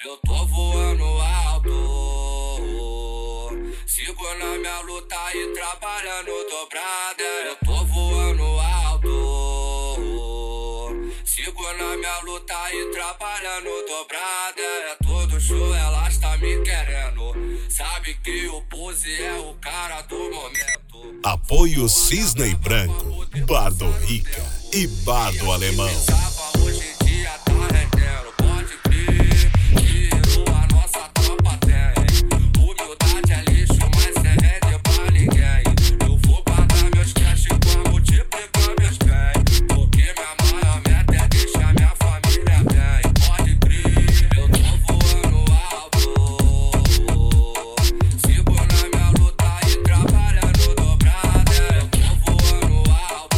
Eu tô voando alto, sigo na minha luta e trabalhando dobrada. Eu tô voando alto, sigo na minha luta e trabalhando dobrada. É todo show, elas tá me querendo. Sabe que o Pose é o cara do momento. Apoio Cisne Branco, Bardo Rica e Bardo Alemão. Hoje em dia tá rendendo, pode crer. Que a nossa tropa tem. Humildade é lixo, mas cê rende pra ninguém. Eu vou pagar meus cash pra multiplicar meus bens. Porque minha maior meta é deixar minha família bem. Pode crer, eu tô voando alto, sigo na minha luta e trabalhando dobrada. Eu tô voando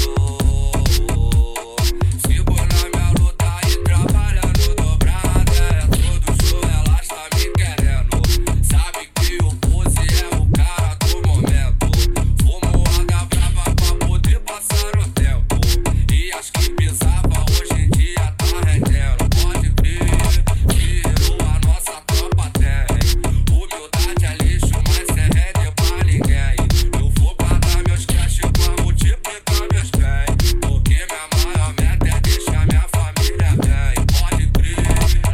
alto, sigo na minha luta e trabalhando dobrada. É todo show, elas tá me querendo. Sabe que o Pose é o cara do momento. Fumo água brava pra poder passar o tempo. E as que pisava hoje em dia tá rendendo. Pode crer, que a nossa tropa tem. Humildade é lixo, mas cê rende pra ninguém. Eu vou pagar meus cash pra multiplicar meus bens. Porque minha maior meta é deixar minha família bem. Pode crer.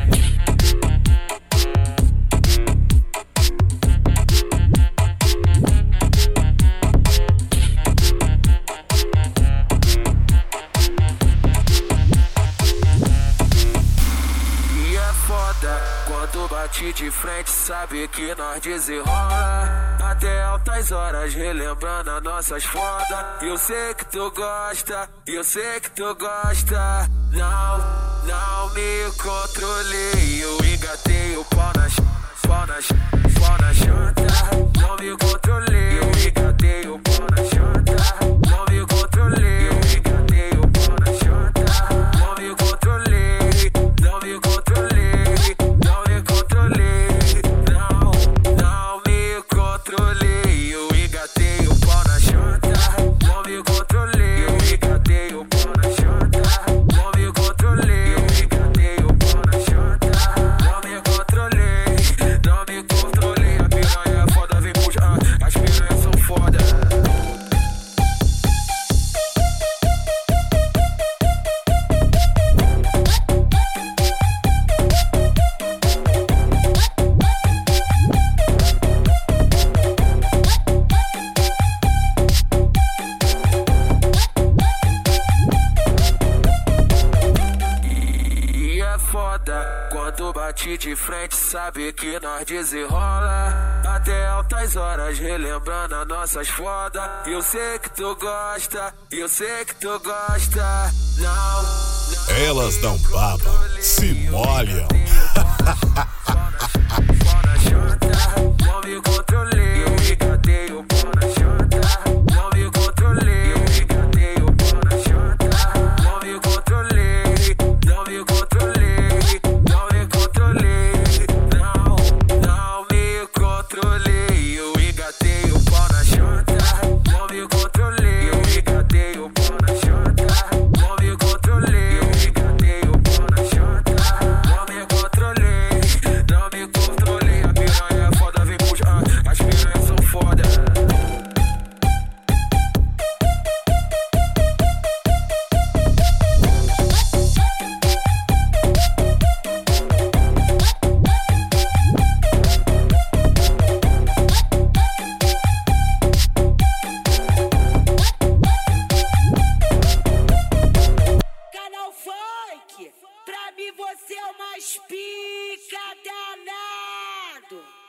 E é foda, quando bate de frente, sabe que nós desenrola. Até altas horas, relembrando as nossas fodas. Eu sei que tu gosta, eu sei que tu gosta. Não me controlei, eu engatei o pau na chanta. Não me controlei, eu engatei o pau na chanta. Não me controlei, eu engatei o pau na chanta. Não me controlei, não me controlei, não me controlei. Não me controlei, eu engatei o pau na chanta. Não me controlei, eu engatei o pau na chanta. Não me controlei, eu engatei o pau na chanta. Não me controlei, não me controlei. A piranha é foda, vem puxar, as piranhas são foda. E é foda, quando bate de frente, sabe que nós desenrola. Até altas horas, relembrando as nossas fodas. Eu sei que tu gosta, eu sei que tu gosta. Não. Elas não babam, se molham. Não me controlei, eu engatei o pau na chanta. Não me controlei, eu engatei o pau na chanta. Não me controlei, não me controlei, não me controlei. Não me controlei, eu engatei o pau na chanta. Não me controlei, eu engatei o pau na chanta. Não me controlei, eu engatei o pau na chanta. Não me controlei, não me controlei. A piranha é foda, vem puxar, as piranhas são foda. Canal Funk, pra mim você é o mais pica danado.